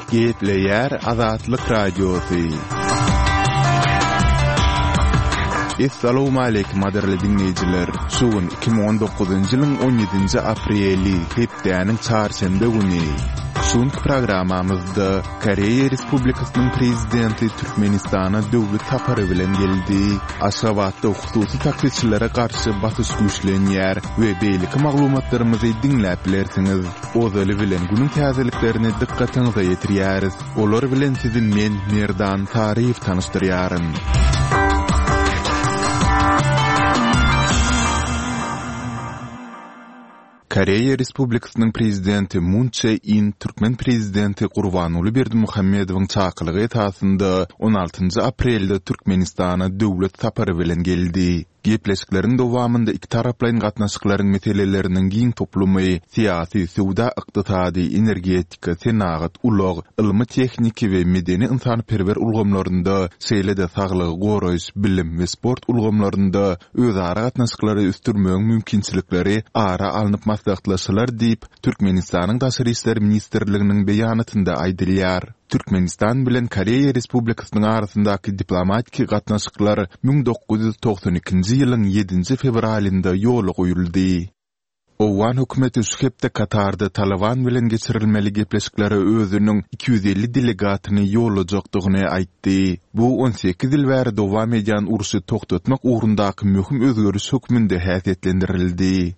Gepleyer Azatlyk Radiosu. Assalamu alaykum maderli dinleyijiler. Şuun 2019-njy ýylyň 17-nji apreli hepdeniň çarşembe güni. Şuňky programamyzda Koreýa Respublikasynyň prezidenti Türkmenistana döwlet tapary bilen geldi. Aşgabatda hususy taklitçilere garşy batyş güýçlenýär we beýleki maglumatlarymyzy dinläp bilersiňiz. Ozaly bilen günüň täzeliklerini dikkatiňize ýetirýäris. Olar bilen sizi men Merdan Taryýew tanışdyrýaryn. Koreýa Respublikasynyň prezidenti Moon Jae-in Türkmen prezidenti Gurbanuly Berdimuhammedowyň çakylygy esasynda 16-njy aprelde Türkmenistana döwlet tapary bilen geldi. Gepleşikleriň dowamynda iki taraplaryň gatnaşyklaryň meseleleriniň giň toplumy, syýasy, sowda, ykdysady, energetika, senagat, ulug, ilmi texniki we medeni insanperwer ulgamlarynda, şeýle-de saglygy goraýyş, bilim we sport ulgamlarynda özara gatnaşyklary üstürmegiň mümkinçilikleri ara alınıp maslahatlaşylar diýip Türkmenistanyň Daşary işler ministrliginiň beýanatynda aýdylýar. Türkmenistan bilen Koreýa Respublikasynyň arasyndaky diplomatik gatnaşyklar 1992-nji ýylyň 7-nji fevralynda ýoly goýuldy. Owan hökümeti şu hepde Katarda Taliban bilen geçirilmeli gepleşiklere özünün 250 delegatyny ýollajakdygyny aýtdy. Bu 18 ýyl bäri dowam edýän urusy toktatmak ugrundaky möhüm özgörüş hökmünde häsiýetlendirildi.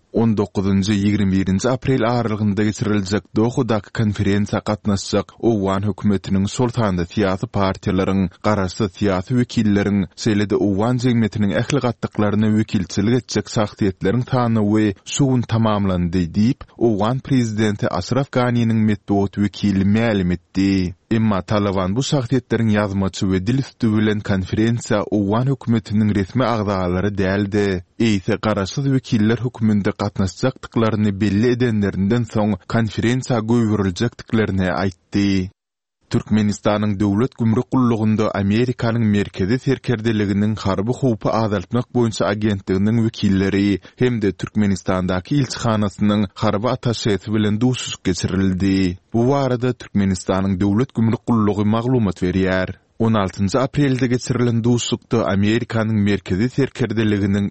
19-21 aprel aralygynda geçiriljek Dohudaky konferensiýa gatnaşjak Owan hökümetiniň sol tanda syýasy partiýalaryň, garaşy syýasy wekilleriň, şeýle-de Owan jemgyýetiniň ähli gatlyklaryna wekilçilik etjek şahsiýetleriň sany we şuň tamamlandy diýip Owan prezidenti Ashraf Ghani'niň medeniýet wekili ma'lum etdi. Emma Taliban bu şahsiýetleriň ýazmaçy we dil üstü bilen konferensiýa Owan hökümetiniň resmi agzalary däldi. Eýse garaşsyz wekiller höküminde gatnaşjakdyklaryny belli edenlerinden soň konferensiýa göwüriljekdiklerini aýtdy. Türkmenistanyň döwlet gümrük gullugynda Amerikanyň merkezi serkerdeliginiň harby howpy azaltmak boýunça agentliginiň wekilleri hemde Türkmenistandaky ilçihanasynyň harby ataşeýeti bilen duşuş geçirildi. Bu barada Türkmenistanyň döwlet gümrük gullugy maglumat berýär. 16-njy aprelde geçirilen duşukda Amerikanyň merkezi serkerdeliginiň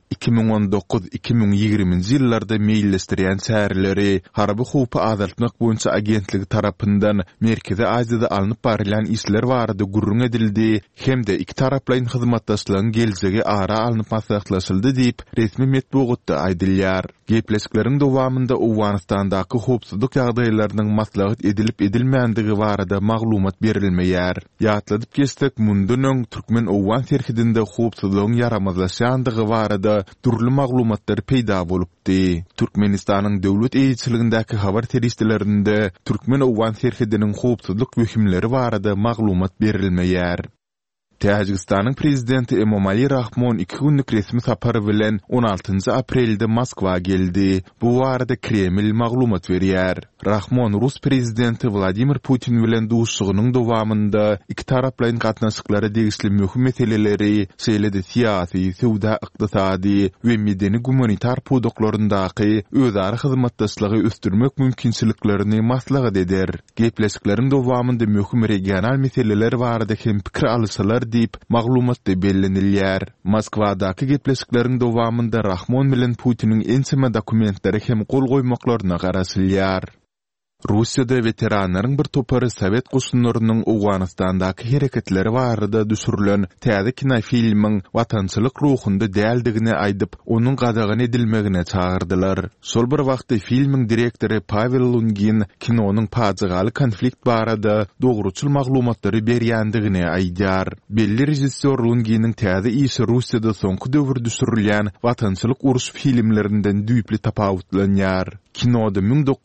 2019-2020-nji ýyllarda meýilleşdirýän şäherleri harby howpy azaltmak boýunça agentligi tarapyndan Merkezi Aziýada alınıp barylan işler barada gurrun edildi hemde iki taraplaryň hyzmatdaşlygyň geljegi ara alınıp maslahatlaşyldy diýip resmi medeniýetde aýdylýar. Gepleşikleriň dowamynda Owganistandaky howpsuzlyk ýagdaýlarynyň maslahat edilip edilmänligi barada maglumat berilmeýär. Ýatladyp geçsek mundunyň Türkmen Owan serhidinde howpsuzlygyň yaramazlaşýandygy barada turly maglumatlar peýda bolupdy. Türkmenistanyň döwlet eýçiligindäki habar teristlerinde Türkmen Owan serhidiniň howpsuzlyk möhümleri barada maglumat berilmeýär. Täjikistanyň prezidenti Emomali Rahmon 2 günlük resmi sapary bilen 16-njy aprelde Moskwa geldi. Bu barada Kreml maglumat berýär. Rahmon Rus prezidenti Vladimir Putin bilen duşugynyň dowamynda iki taraplaryň gatnaşyklary degişli möhüm meseleleri, şeýle-de syýasy, sowda, ykdysady we medeni humanitar pudoklaryndaki özara hyzmatdaşlygy üstürmek mümkinçiliklerini maslahat eder. Gepleşikleriň dowamynda möhüm regional meseleler barada hem pikir alýşylar diýip maglumatda bellenilýär. Moskwadaky gepleşikleriň dowamynda Rahmon bilen Putiniň enseme dokumentlary hem gol goýmaklaryna garaşylýar. Russiýada veteranlaryň bir topary Sowet goşunlarynyň Owganistandaky hereketleri barada düşürilen täze kinofilmiň watançylyk ruhunda däldigini aýdyp, onuň gadagan edilmegine çagyrdylar. Şol bir wagtda filmiň direktori Pavel Lungin kinonyň pajagaly konflikt barada dogruçul maglumatlary berýändigini aýdýar. Belli rejissor Lunginiň täze işi Russiýada soňky döwür düşürilýän watançylyk uruş filmlerinden düýpli tapawutlanýar. Kinoda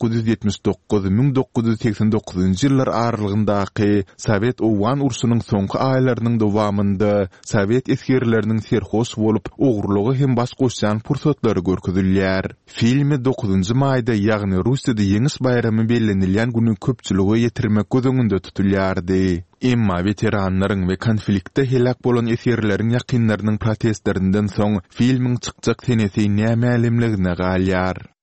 1979-1989 ýyllar aralygyndaky Sowet Owan urusynyň soňky aýlarynyň dowamynda Sowet eskerleriniň serhoş bolup ogurlugy hem baş goşan pursatlary görkezilýär. Filmi 9-njy maýda, ýagny Russiýada ýeňis bayramy bellenilýän güni köpçüligi ýetirmek gözüňünde tutulýardy. Emma veteranlaryň we konfliktde helak bolan eskerleriň ýakynlarynyň protestlerinden soň filmiň çykjak senesi näme alemligine galýar.